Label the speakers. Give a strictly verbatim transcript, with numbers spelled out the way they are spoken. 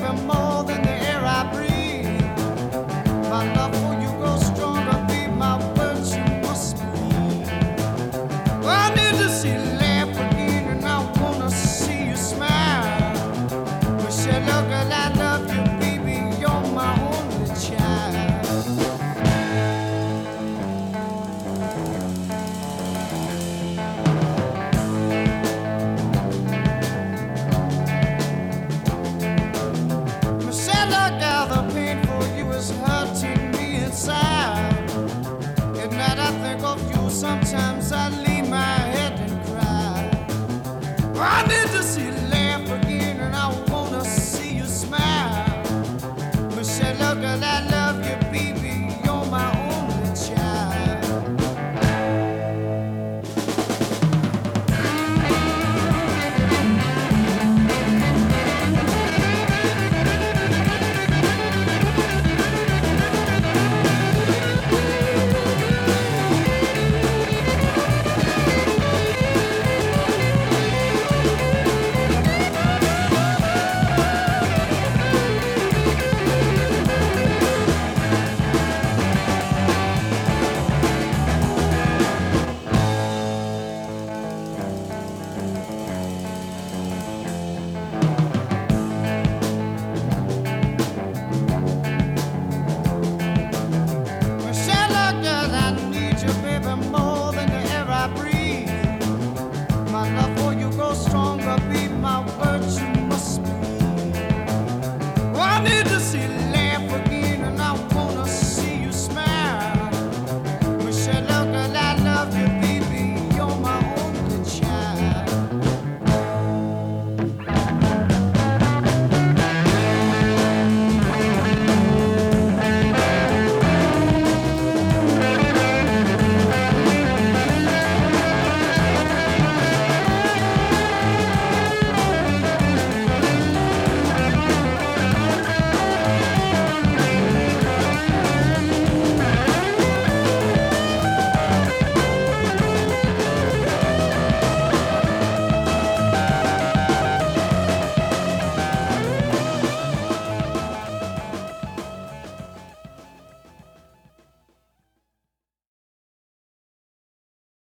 Speaker 1: you more than the air I breathe. My love for you grows stronger, be my words you must believe. Well, I need to see you laugh again, and I wanna see you smile. Wish you look at I love you, baby, you're my only child. Hurting me inside. At night I think of you. Sometimes I leave my head and cry. I need